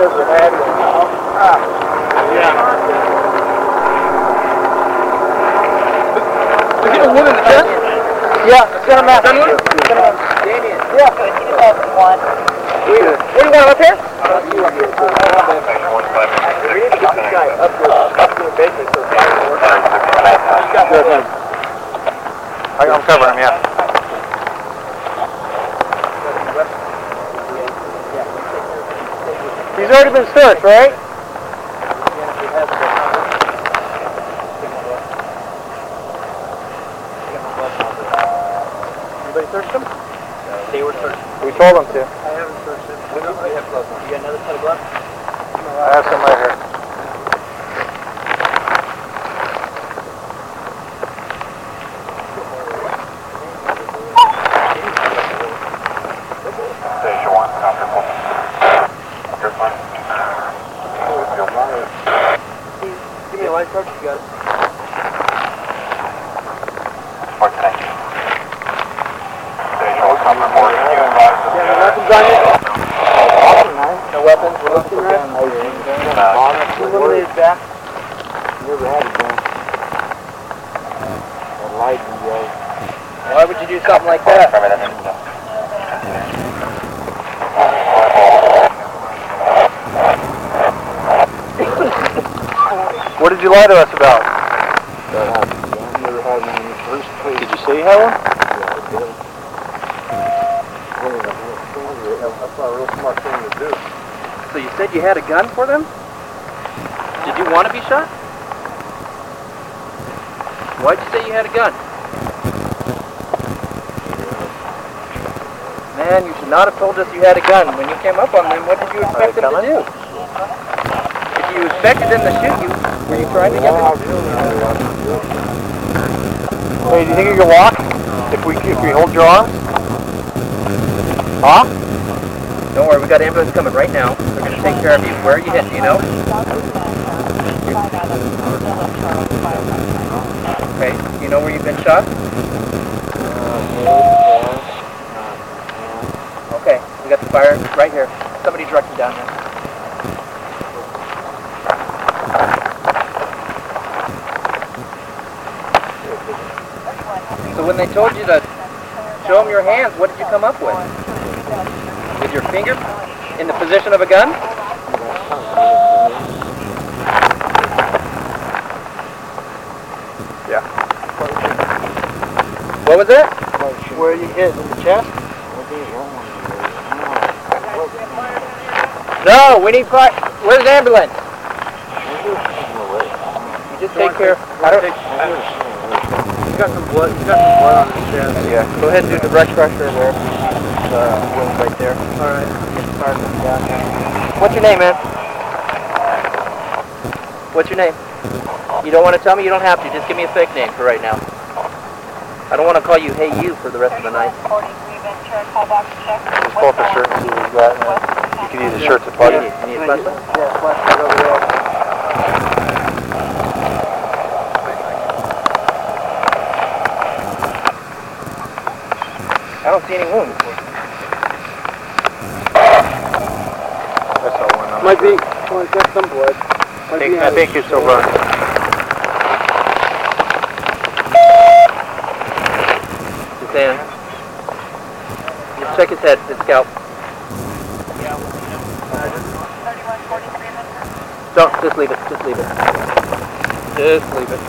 Is it a wood in the chest? Yeah, it's gonna match. Damien? Yeah. One. Where do you want up here? I'm covering him, yeah. He's already been searched, right? Anybody searched them? They were searched. We told him to. I haven't searched them. When do you have gloves on? You got another set of gloves? I have some right here. Station 1, comfortable. Good one. Give me a light torch, you got it. What, thank you. Station 1, comfortable. Can you advise us? Yeah, no weapons on you? No weapons. We're looking at Eliminated back. Never had a gun. A light and yellow. Why would you do something like that? What did you lie to us about? Never had one in the first place. Did you say you had one? That's not a real smart thing to do. So you said you had a gun for them? Did you want to be shot? Why'd you say you had a gun? Man, you should not have told us you had a gun. When you came up on them, what did you expect them to do? If you expected them to shoot you, were you trying to get them? Hey, do you think you can walk? If we hold your arms? Huh? Don't worry, we got ambulance coming right now. They're going to take care of you. Where are you hit, do you know? Okay, do you know where you've been shot? Okay, we got the fire right here. Somebody direct me down here. So when they told you to show them your hands, what did you come up with? With your finger in the position of a gun? Yeah. What was it? Where you hit? In the chest? No, we need fire. Where's the ambulance? You just take care. He's got some blood. He's got some blood on his chest. Yeah. Go ahead and do direct pressure there. Wound right there. All right. Get the fire coming down here. What's your name, man? What's your name? You don't want to tell me? You don't have to. Just give me a fake name for right now. I don't want to call you Hey You for the rest of the night. Just pull up the shirt and see what you got. You can use the shirts at party. You need a flashlight? Yeah, flashlight over there. I don't see any wounds. That's all one. Might be. Well, it's got some blood. I think it's still running. His hand. Just check his head, his scalp. Don't, just leave it, just leave it. Just leave it.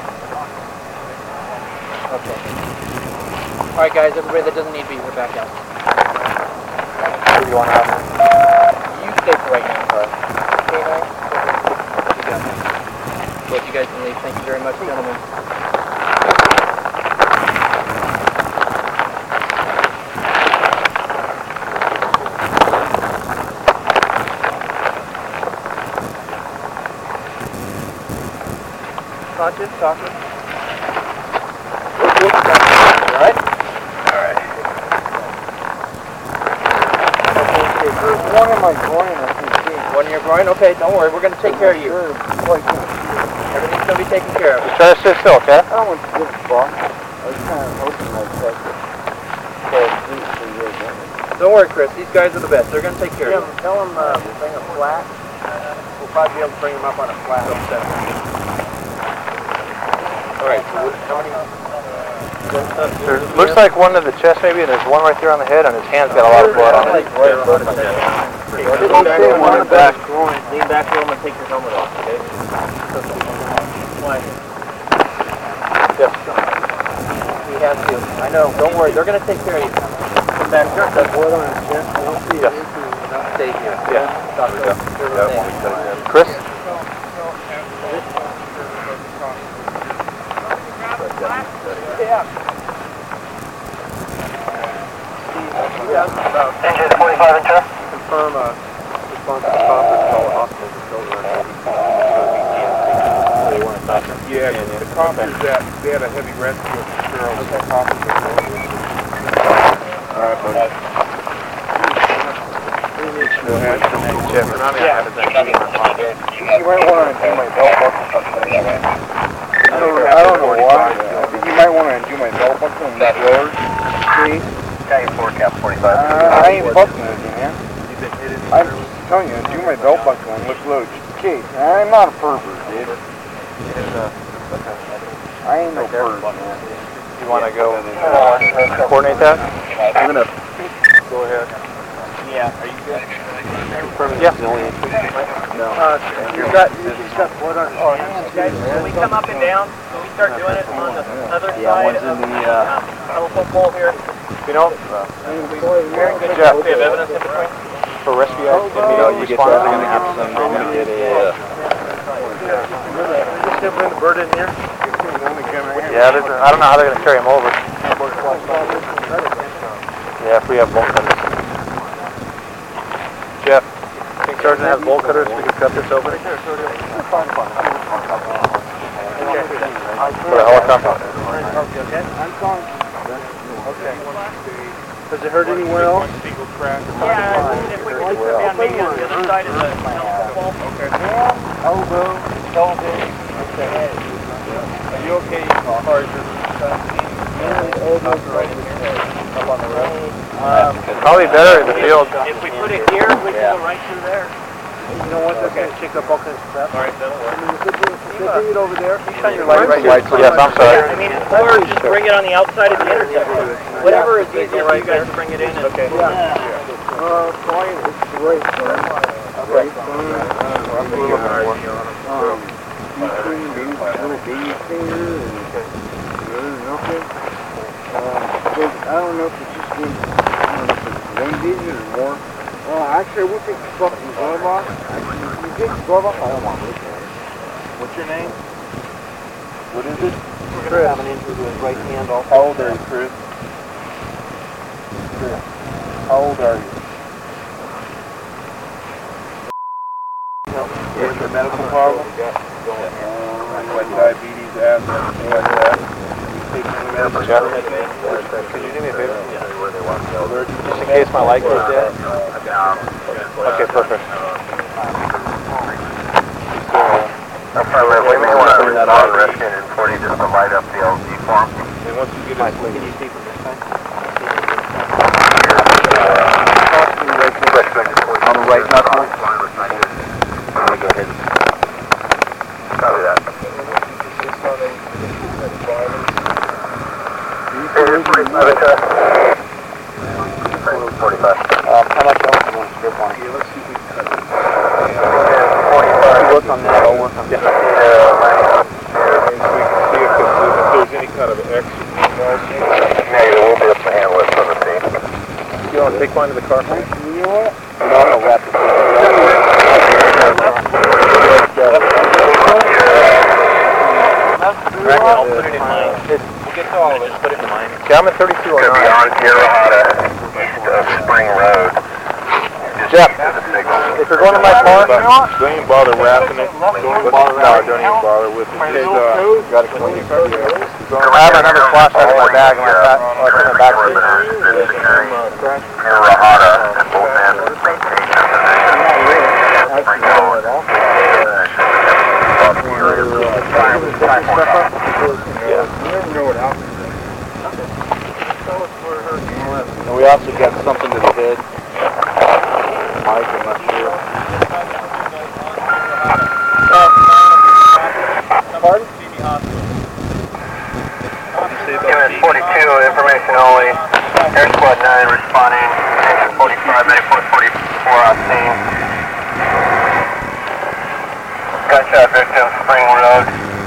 Okay. Alright guys, everybody that doesn't need to be here, back out. What do you want to have? You stay for right now, Carl. Okay, nice? You got it. But you guys can leave. Thank you very much, gentlemen. Conscious, talking. Alright? Alright. There's one in my groin, I think. One in your groin? Okay, don't worry. We're going to take care of you. Everything's going to be taken care of. Just try to sit still, okay? I don't want to give a fuck. I was kind of hoping I'd catch it. So it's for you, Don't worry, Chris. These guys are the best. They're going to take care of you. Tell them bring them flat. We'll probably be able to bring them up on a flat. All right. So how many? Looks like one to the chest maybe, and there's one right there on the head, and his hand's got a lot of blood on it. Lean back a little and take your helmet off, okay? Yes. We have to. I know. Don't worry. They're going to take care of you. Come back. That blood on his chest. I don't see Yes. Stay here. Yeah. Doctor. Chris? Engine 45 inch. Confirm response to copper call hospital Yeah, the coppers they had a heavy rescue of the girls. Okay. The coppers are Alright, buddy. Go ahead. Jeff, You might want to undo my belt buckle. I don't know why. You might want to undo my belt buckle and that road. See? County 4 cap 45. I ain't fucking with you, man. I'm telling you, undo my belt buckle and look low. Case, I'm not a pervert, dude. I ain't no pervert, man. You want to go coordinate that? I'm gonna go ahead. Yeah, are you good? Yeah. No. You've got blood on your hands. Guys, when we come up and down, when we start doing it on the other side of the telephone pole here, You know, very good. Jeff. We have evidence in between. for rescue you get that, I'm gonna get some, I'm gonna get a, Just bring the bird in here. Yeah, I don't know how they're going to carry him over. Yeah, if we have bolt cutters. Jeff, King Sergeant has bolt cutters, we can cut this open. For the helicopter. Okay. Does it hurt anywhere else? Yeah, if we put it down maybe on the other side of the telephone pole. Okay. Elbow. Okay. Are you okay as far as your right in here? Up on the road? Probably better in the field. If we put it here, we can go right through there. You know what? That's going to shake up all kinds of crap. All right, that'll work. You see it over there? You shine your light right Yes, I'm sorry. I mean, or just bring it on the outside of the intersection. Whatever is easier for you guys to bring it in. Okay. fine, it's great, son. Great, son. Little baby finger and nothing. I don't know if it's just been, one digit or more. Actually, we'll take the fucking glove off. You take the glove off, I don't want to look at it. What's your name? What is it? We're going to have an injury to his right hand also. How old are you, Chris? Chris, how old are you? Is there a medical problem? Like diabetes, asthma, anything like that? Jeff, could you do me a favor? Just in case my light goes dead. Okay, perfect. We may want to respond to rescue in 40 just to light up the LG form. And once you get it, Can you see from this side? on the right knuckle. Let me go ahead and copy that. It's 45. How much else do you want to strip on it? Let's see if we can cut it. 45. Work on that, I'll work on that. See if there's any kind of extra Negative, we'll be able to handle it from the scene. You want to take mine to the car? You know what? No, I'm gonna wrap this thing I'll put it in mine. We'll get to all of it, put it in mine. Okay, I'm at 3209. Could be on Girahada, east of Spring Road. Jeff, To the signal. if you're going to my car, Don't even bother wrapping it. Don't even bother with it. Just, gotta clean your car. I have another flashlight in my bag, in my back seat. Girahada and both ends maintain their position. Spring Road. You never know what happens. Tell us where her And we also got something to the head. Mike, I'm not sure. Pardon? Unit 42, information only. Air Squad 9 responding. Unit 45, Medic 44 on scene. Gunshot victim, Spring Road.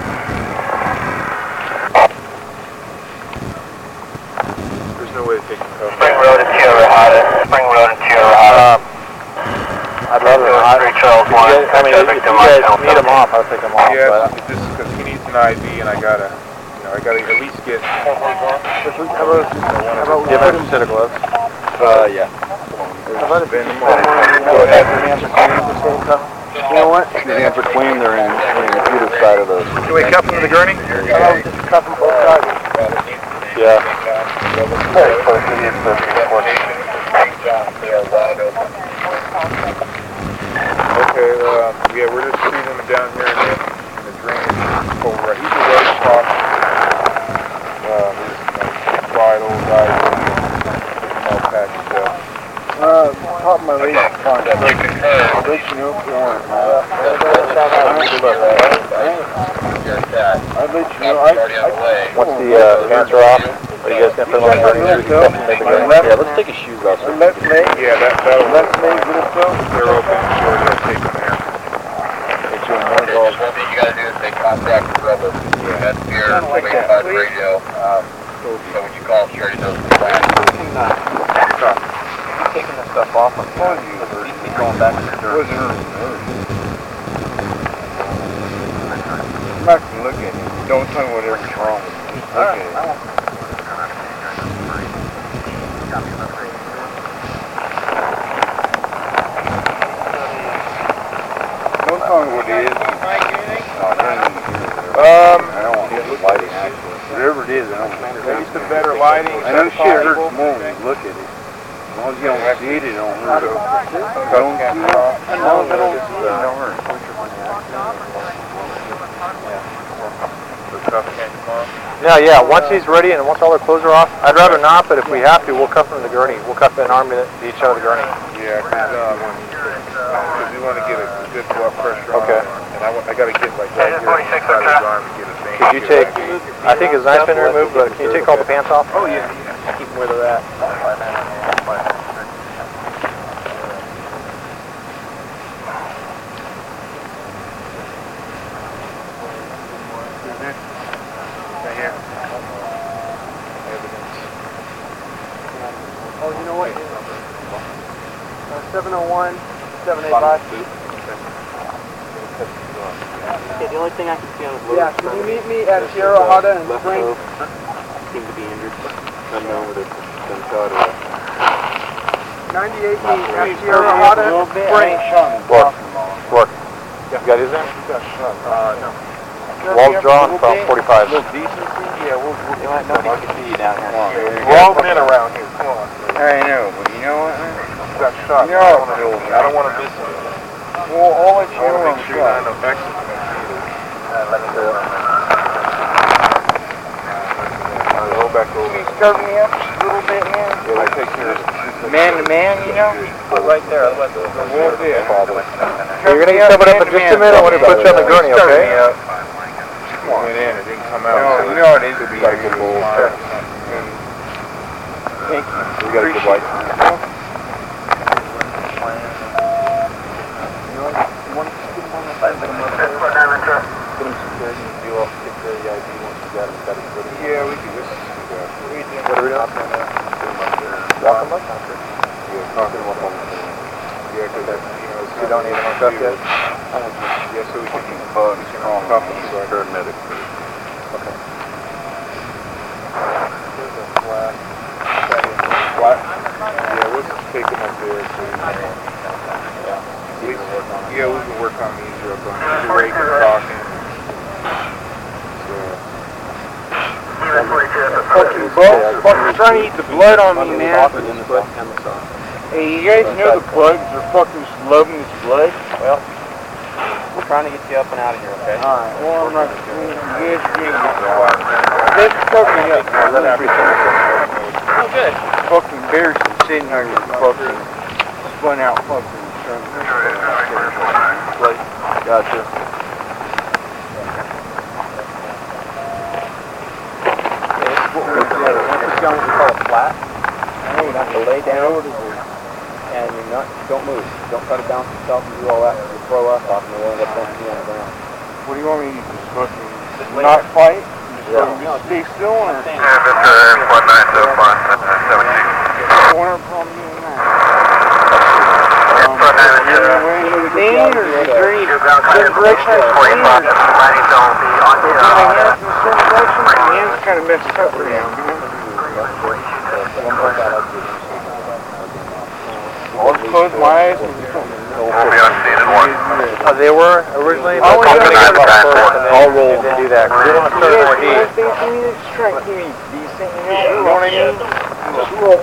There's no way to take the cover. Spring Road and Tierra Hada. Spring Road and Tierra Hada. I'd rather not. Three Charles One. I mean, if you guys need them off, I'll take them off. Yeah, But it's just because he needs an ID, and I gotta at least get. how about we put him to the gloves? Yeah. How about if you go ahead and answer clean at the same time? You know what? These hands are clean, they're in either side of those. Do we cuff him to the gurney? Cuff them both sides. Yeah. Okay, yeah, we're just shooting him down here in the drainage hole right. He's a road shot. He's a quiet old guy. All packaged up. Top of my legs is fine. I'll let you know if you want. I'll let you know. Once the pants are off, are you guys going to put them on the gurney? Yeah, let's take his shoes off. The left leg, Yeah, that'll left leg, little toe. They're open. Sure, they'll take them there. Get you in one dog. One thing you gotta do is make contact with Rebel. That's your 25 radio. So when you call, she already knows the plan. Taking this stuff off. I'm going back to the dirt. I'm not gonna look at it. Don't tell me whatever's wrong with me. Just look at it. Don't tell me what it is. I don't want to lighting actually. Whatever it is, I don't want to. Maybe some better lighting. I know shit hurts more when you look at it. As long as you don't see it, it don't hurt. Don't see it? No, it don't hurt. Yeah, once he's ready and once all their clothes are off, I'd rather not, but if we have to, we'll cuff him to the gurney. We'll cuff an arm to each other to the gurney. Yeah, because we want to get a good blood pressure on Okay. him. And I got to get like right here on the side of his arm to get a vein. Could you take, I think his knife's been removed, but can you take all the pants off? Oh, yeah. Keep them where they're at. Oh, you know what? 701, 785. Okay, the only thing I can see on the road. Yeah, can you meet me at Sierra Hada and Spring? Seem to be injured. Unknown with a gunshot or 98 at Sierra Hada and Spring. Work. You got his in? No. Walls drawn from 45. Little decency? Yeah, we'll Nobody can see you down here. We're all men around here. Come on. I know, but you know what? You got shot. You know I what? don't want to miss it. Well, I'll let you I want to know make I'm sure you're shot. not no accident. Roll back over. Can you skirt me up just a little bit, man? Yeah, I take care of it. Man to man, you know? Put right there. Otherwise, it's going to be You're going to get covered up in just a minute. I want to put you on the gurney, okay? It went in. It didn't come out. No, you know it is. Could be Got a good bowl. Thank you. We got a good light. Yeah, we can just do that. What are we doing? Walk them up? Yeah, talking about yeah, because that's, it's You don't need them hooked up yet? Yeah, so we can cuff them so I heard medic. Okay. Flat? Yeah, we'll just take them up there. So we can work on these real quick. The rake is talking. Fucking bugs. Fucking trying to eat the blood on me, man. Hey, you guys know the bugs are fucking just loving this blood? Well, we're trying to get you up and out of here, okay? Alright, well, I'm not going to get you. Just cover me up. Oh, good. Fucking bears sitting here fucking spun out fucking Like, gotcha. It's going to call it flat. And you have to lay down, and don't move. Don't try to bounce yourself and do all that. You throw us off, and you'll end up bouncing you on the ground. What do you want me to just fucking not fight? Just stay still or? Yeah, Victor, Air 19 so far, 17. Corner from you and that. Main or is it green? Certain direction I see or? Landing zone will be on the, hands in a certain direction? My hands kind of messed up right now, I'll just close my eyes and just we'll be on scene in 1. They were originally, but I'm going to get back first and then I'll roll and do that. They want to start an ID. Just try to keep me decent, you know what I mean? Just roll.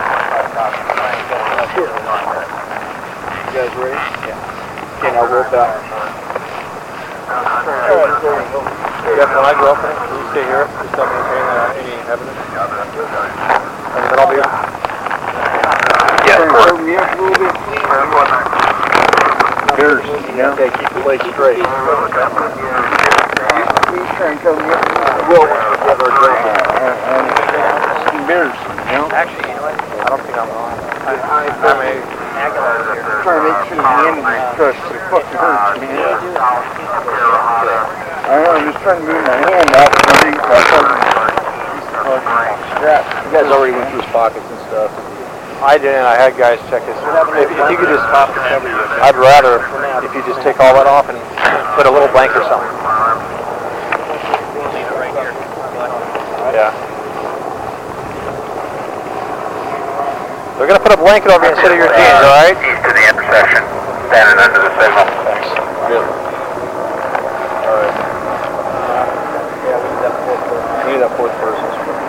You guys ready? Yeah. Okay, now roll back. Jeff, when I go up there, will you stay here? Just tell me any evidence. And then I'll be here. Yes, Turn me up a little bit, please. Bears, you know? Okay, keep the legs straight. Please try and cover me up. Well, bears, you know? Actually, you know what? I don't think I'm on. I'm Trying to make sure the end of this crush it fucking hurts, man. I know, I'm just trying to move my hand out underneath my fucking strap. You guys already went through his pockets and stuff. I didn't. I had guys check his. If you could just pop the cover, I'd rather if you just take all that off and put a little blanket or something. Yeah. We're gonna put a blanket over you instead of your jeans, all right? East of the intersection, standing under the signal. Thanks. Really? All right. Yeah, we need that fourth person.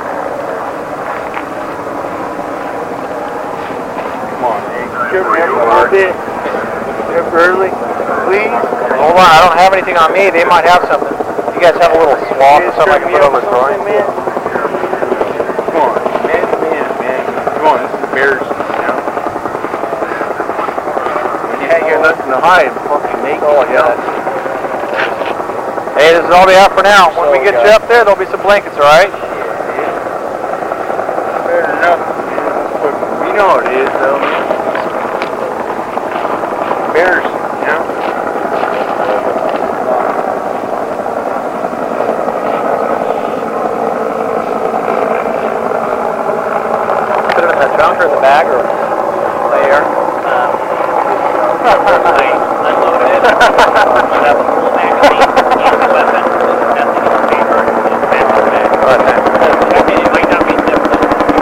Come on, man. Give me up a little bit. Up early, please. Hold on, I don't have anything on me. They might have something. You guys have a little swab or something I can put over his groin? Come on, man. Come on, this is bears, you know? When you ain't got nothing to hide, fucking naked. Oh, yeah. Hey, this is all we have for now. When we get you up there, there'll be some blankets, all right? Fair enough. We know what it is, though. Bears, you know? Put it in the trunk or the bag or the air? Unloaded it. Have a full magazine, each weapon, nothing on paper, and paper bag. I mean, it might not be different.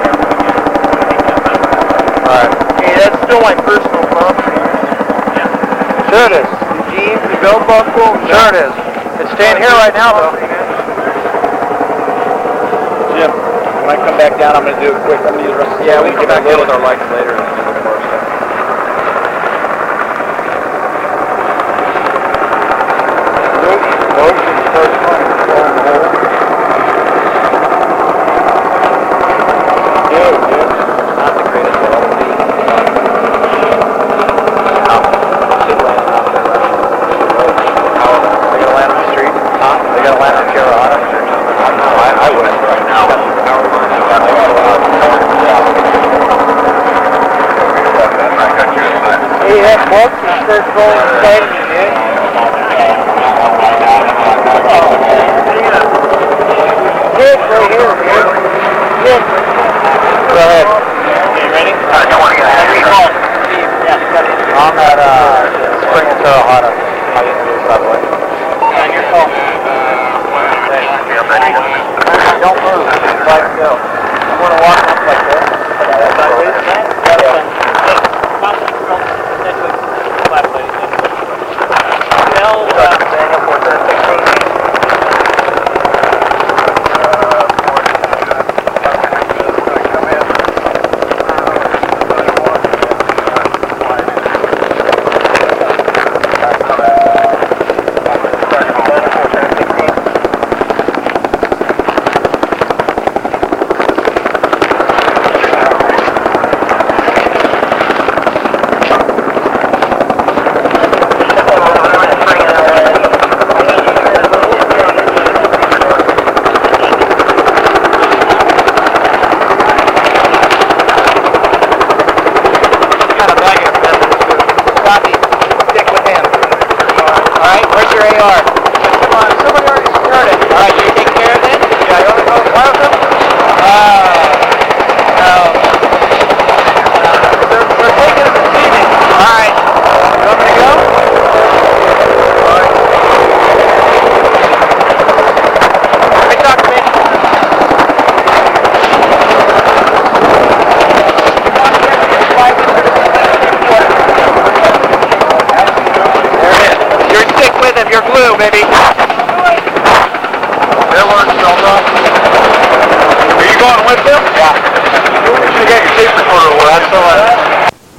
Alright. Hey, that's still my personal property. Sure it is. The jeans, the belt buckle. Sure it is. It's staying here right now, though. Jim, when I come back down, I'm going to do it quick. I'm going to use the rest of the Yeah, we can get back in with our lights later. Start going inside me, man. Good right here, man. Good. Go ahead. You ready? 20 and a half. I'm at Spring and Terrahata. I'll get to this, by the way. On your call. Don't move. Like go. You want to walk up like this? so much.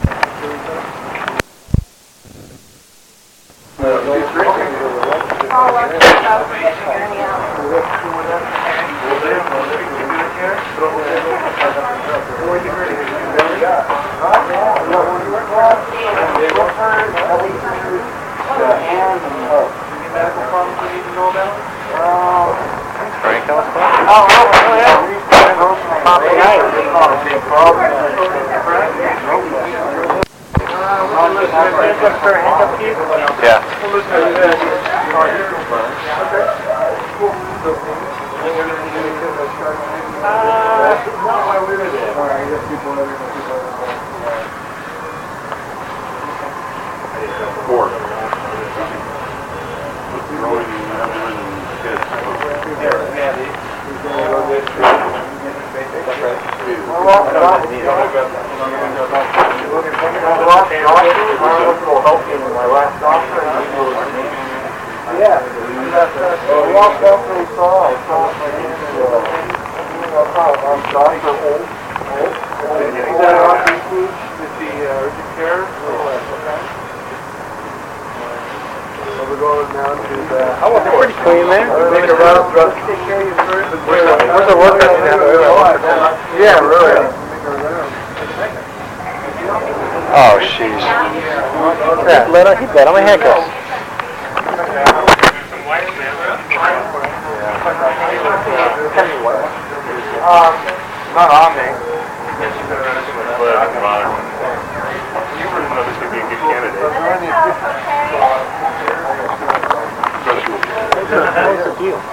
Pretty clean there. Where's the worker? Yeah, really. Oh, jeez. He bled on my handcuffs. Not on me. You were obviously be a good candidate. What's the deal?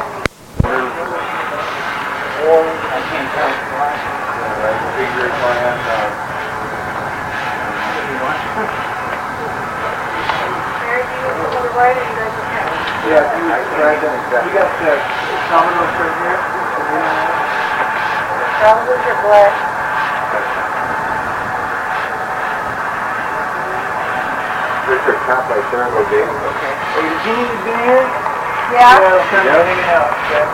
Yeah, you got the Domino's right here. Domino's are black. Richard Cap right there, okay. Hey, did you need to be here? Yeah. Hanging out.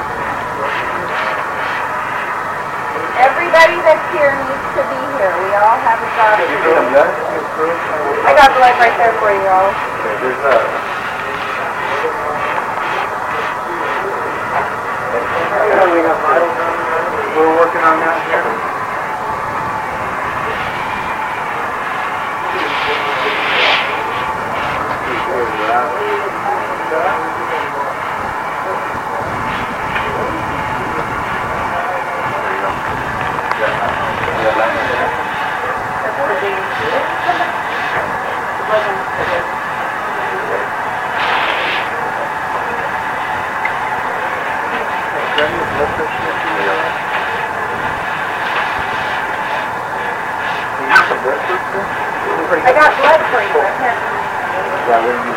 Everybody that's here needs to be here. We all have a job to do. I got the light right there for you all. We're working on that here. I got blood for you. I can't.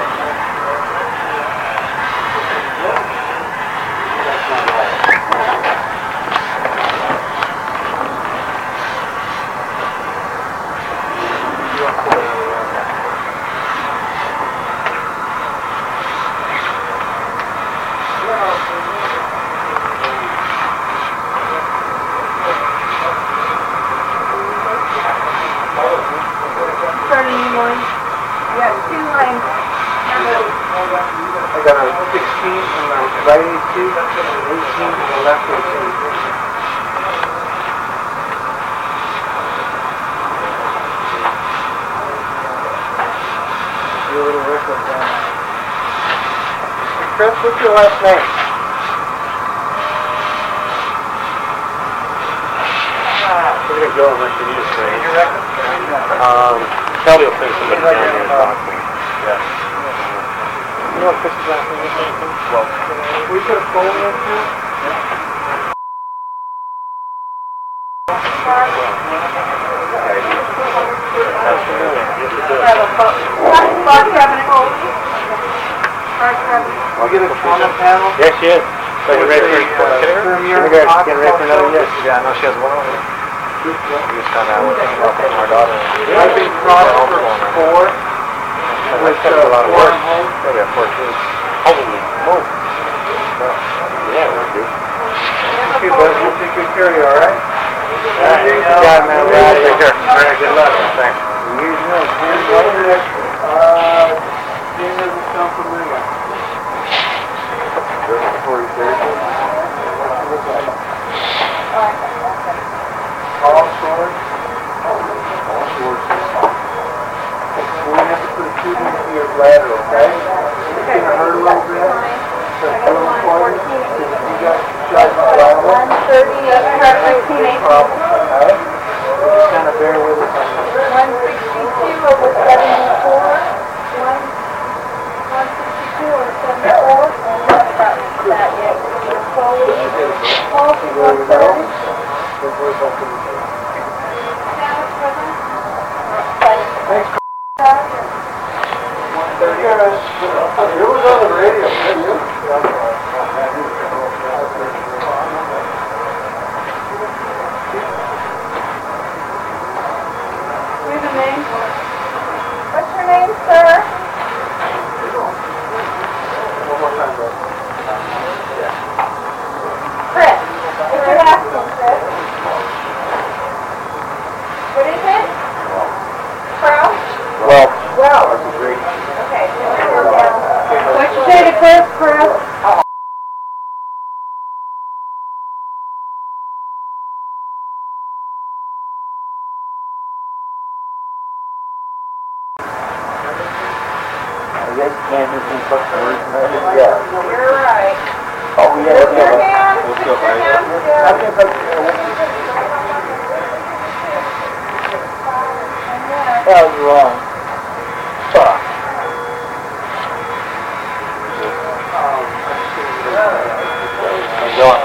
Starting new line. You got 2 lines. I got a 16 on the right 82, 18 on the left 82. You're a little reckless now. Chris, what's your last name? We're going to go unless you need a train. You reckon? Kelly will send somebody down here and talk to me. Yeah. You know what Chris's last name is? Well, we put a phone in too? I'll get a corner panel. Yes, she is. So you're ready for another yes. Yeah, I know she has one over there. We just found out our daughter. I've been crossed for 4. That's a lot of work. Probably have 4 kids. Holy smoke. Yeah, we're good. Okay, bud, we'll take good care of you, alright? Alright, man. We're out of here. Thanks. Name doesn't sound familiar. Respiratory therapy. All swords. All swords. We're going to have to put a tube into your bladder, okay? It's going to hurt a little bit. You got shot in the bladder. 130, Problem, okay? Just kind of bear with us on this. 162 over 74. 162 over 74. And what about that yet? Pulse is 130. Thanks. It was on the radio. What's your name, sir? Chris. What's your last name, Chris? What is it? Crouch? Well, that's a great. Okay, so we're down. What'd you say to Chris, Chris? Yeah. You're right. Oh, yeah. Your hand. Let's go, Your right? hands I down. think that was wrong. Fuck. How's it going?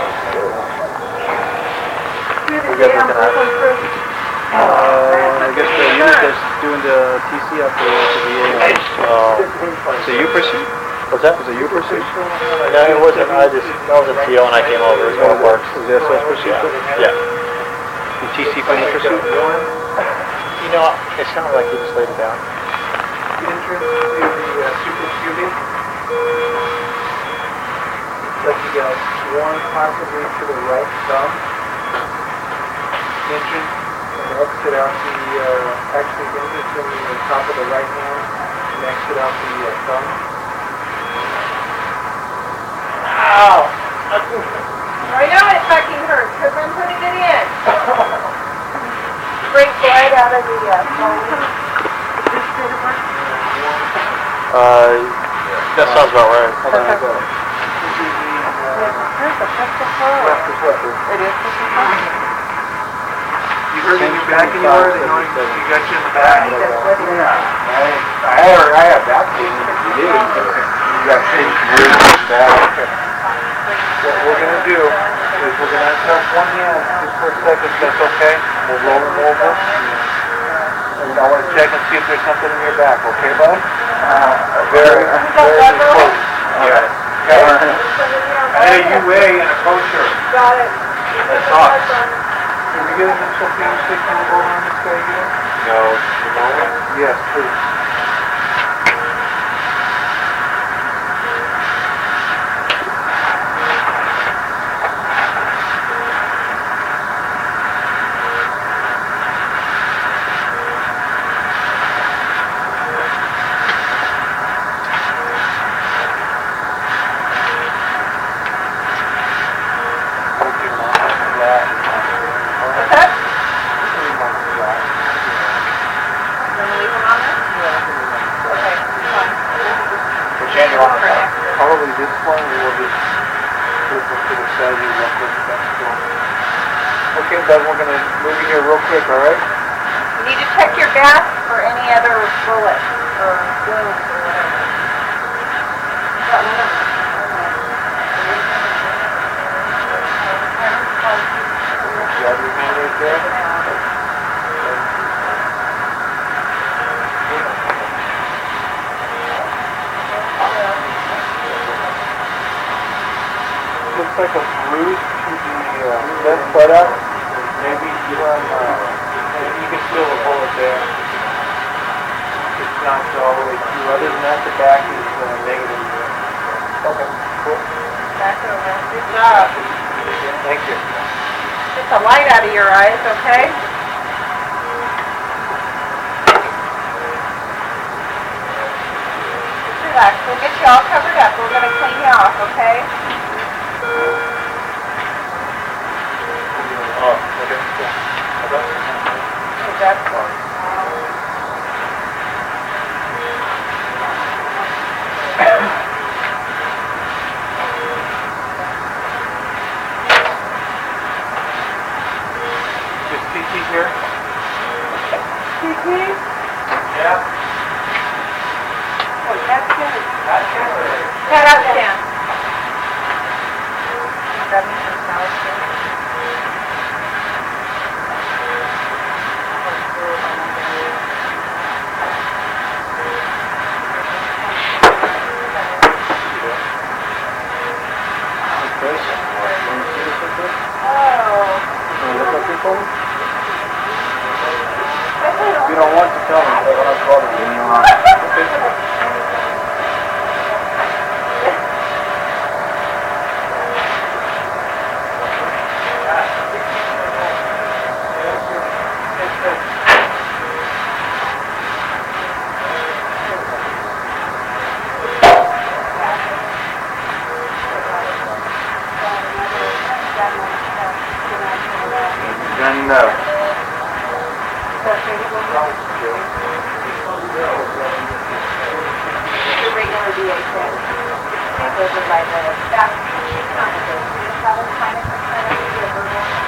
What you guys looking at? I guess the unit that's doing the TC up there at the VA. Is it you pursuit? What's that? Is it you pursuit? No, it wasn't. That was a TO when I came over. It was one of Mark's. Is that SS pursuit? Yeah. You TC from the pursuit? You know, it sounded like he just laid it down. Entrance to the supercubic. Like you got one possibly to the right thumb. Entrance and exit out the, actually entrance in the top of the right hand and exit out the thumb. Ow! I know it fucking hurts because I'm putting it in. Break blood out of the phone. That sounds about right. You heard in your back anywhere? They know you got you in the back? I have back pain. You do. You got pain in your back. What we're going to do is we're going to untap one hand just for a second, if that's okay? We'll roll him over. And I want to check and see if there's something in your back, okay, bud? Very close. Yeah. I had a UA and a kosher. Got it. That sucks. Can we get an initial pain stick on the bone on this guy again? No, you know what? Yes, please. Probably this one, or we'll just flip them to the side here real quick. That's cool. Okay, bud, we're going to move you here real quick, alright? You need to check your back for any other bullets or wounds or whatever. Got one of them. You have your hand right there? Looks like a bruise to the left buttock. Maybe from, you can feel the bullet there. It's not all the way through. Other than that, the back is negative. Okay, cool. Back over. Good job. Thank you. Get the light out of your eyes, okay? Okay? Oh, okay. Is that for? Is TT here? TT? Yeah. Oh, that's good. Cut out Stan. Grab me some salad, Stan. If you don't want to tell me, but I'm not bothering you. Then, Your regular DA said. Those are by the staff. Just have them sign it for